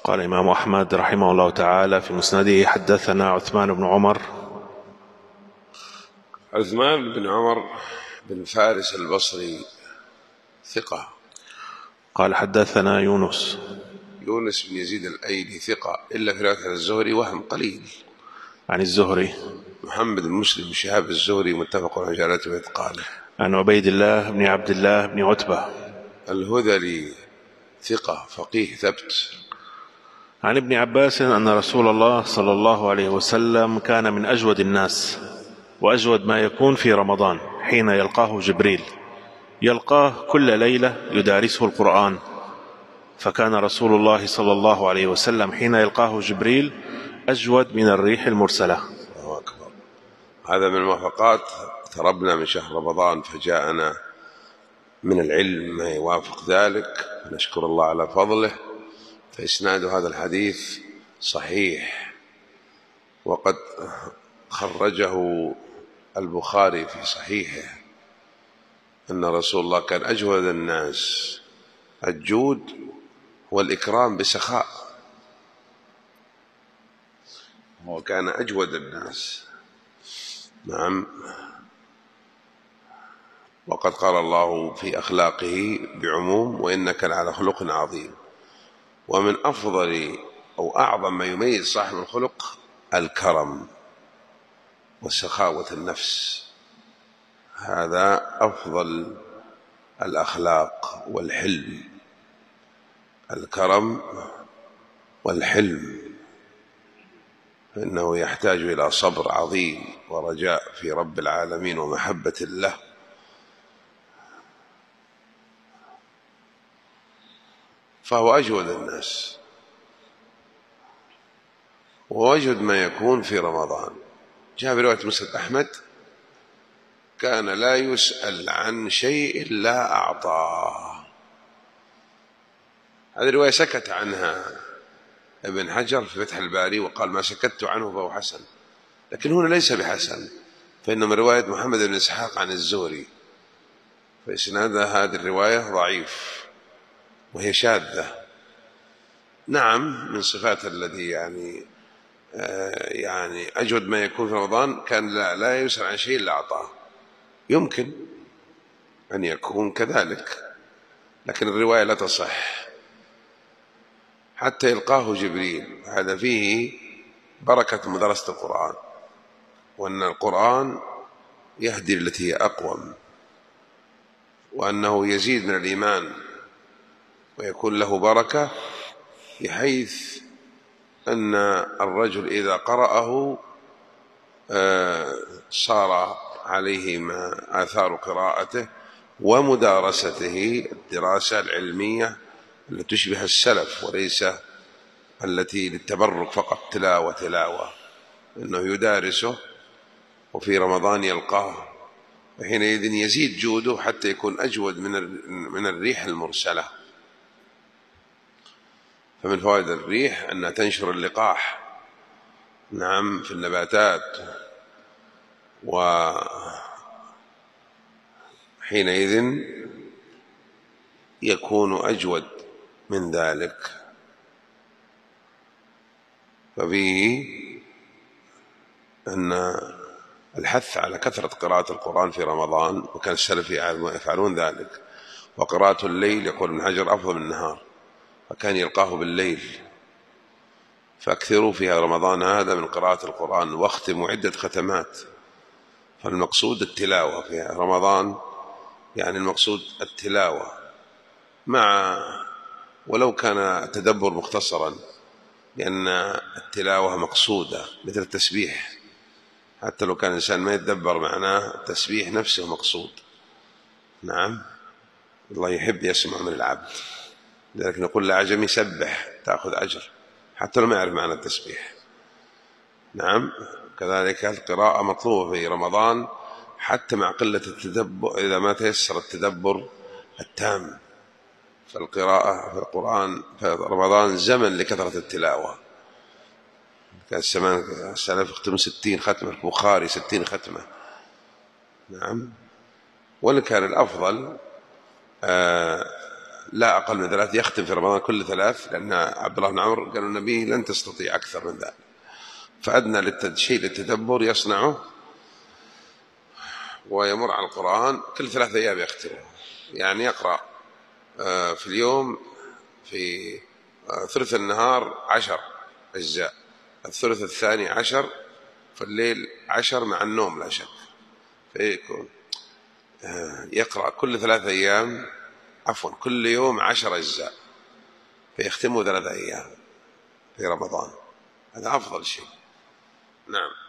قال الإمام أحمد رحمه الله تعالى في مسنده: حدثنا عثمان بن عمر. عثمان بن عمر بن فارس البصري ثقة. قال حدثنا يونس بن يزيد الأيلي ثقة، إلا في رواية الزهري وهم قليل. عن الزهري محمد بن مسلم بن شهاب الزهري متفق على جلالته وإتقانه. عن عبيد الله بن عبد الله بن عتبة الهذلي ثقة فقيه ثبت. عن ابن عباس أن رسول الله صلى الله عليه وسلم كان من أجود الناس، وأجود ما يكون في رمضان حين يلقاه جبريل، يلقاه كل ليلة يدارسه القرآن. فكان رسول الله صلى الله عليه وسلم حين يلقاه جبريل أجود من الريح المرسلة. الله أكبر. هذا من الموافقات. اقتربنا من شهر رمضان فجاءنا من العلم ما يوافق ذلك، نشكر الله على فضله. فإسناد هذا الحديث صحيح، وقد خرجه البخاري في صحيحه أن رسول الله كان أجود الناس. الجود هو الإكرام بسخاء، هو كان أجود الناس. نعم. وقد قال الله في أخلاقه بعموم: وإنك لعلى خلق عظيم. ومن أفضل أو أعظم ما يميز صاحب الخلق الكرم وسخاوة النفس، هذا أفضل الأخلاق والحلم، الكرم والحلم، فإنه يحتاج إلى صبر عظيم ورجاء في رب العالمين ومحبة له. فهو أجود الناس، وأجود ما يكون في رمضان. جاء في رواية مسند أحمد: كان لا يسأل عن شيء إلا أعطاه. هذه الرواية سكت عنها ابن حجر في فتح الباري وقال: ما سكت عنه فهو حسن. لكن هنا ليس بحسن، فإنه من رواية محمد بن إسحاق عن الزهري، فإسناد هذه الرواية ضعيف وهي شاذة. نعم، من صفات الذي يعني أجود ما يكون في رمضان كان لا يسأل عن شيء إلا أعطاه. يمكن أن يكون كذلك، لكن الرواية لا تصح. حتى يلقاه جبريل، هذا فيه بركة مدرسة القرآن، وأن القرآن يهدي التي هي أقوم، وأنه يزيد من الإيمان ويكون له بركة، بحيث أن الرجل إذا قرأه صار عليه ما آثار قراءته ومدارسته، الدراسة العلمية التي تشبه السلف وليس التي للتبرك فقط، تلاوة، إنه يدارسه وفي رمضان يلقاه، وحينئذ يزيد جوده حتى يكون أجود من الريح المرسلة. فمن فوائد الريح أنها تنشر اللقاح، نعم، في النباتات، وحينئذ يكون أجود من ذلك. ففيه أن الحث على كثرة قراءة القرآن في رمضان، وكان السلف يفعلون ذلك. وقراءة الليل يقول ابن حجر أفضل من النهار، فكان يلقاه بالليل. فأكثروا في رمضان هذا من قراءة القرآن، واختموا عدة ختمات. فالمقصود التلاوة في رمضان، يعني المقصود التلاوة، ولو كان التدبر مختصرا، لأن التلاوة مقصودة مثل التسبيح. حتى لو كان الإنسان ما يتدبر معناه، التسبيح نفسه مقصود. نعم، الله يحب يسمع من العبد، لذلك نقول لعجمي سبح تأخذ أجر حتى لو ما يعرف معنى التسبيح. نعم، كذلك القراءة مطلوبة في رمضان حتى مع قلة التدبر، إذا ما تيسر التدبر التام. فالقراءة في القرآن في رمضان زمن لكثرة التلاوة. كان السلف يختم 60 ختمة، البخاري 60 ختمة. نعم. وكان الأفضل لا أقل من 3 يختم في رمضان كل 3، لأن عبد الله بن عمر قال النبي لن تستطيع أكثر من ذلك، فأدنى شيء للتدبر يصنعه ويمر على القرآن كل 3 أيام يختمه. يعني يقرأ في اليوم في ثلث النهار 10 أجزاء، الثلث الثاني 10، في الليل 10 مع النوم لا شك، فيكون يقرأ كل 3 أيام، عفوا كل يوم 10 أجزاء، فيختمه 3 أيام في رمضان، هذا أفضل شيء. نعم.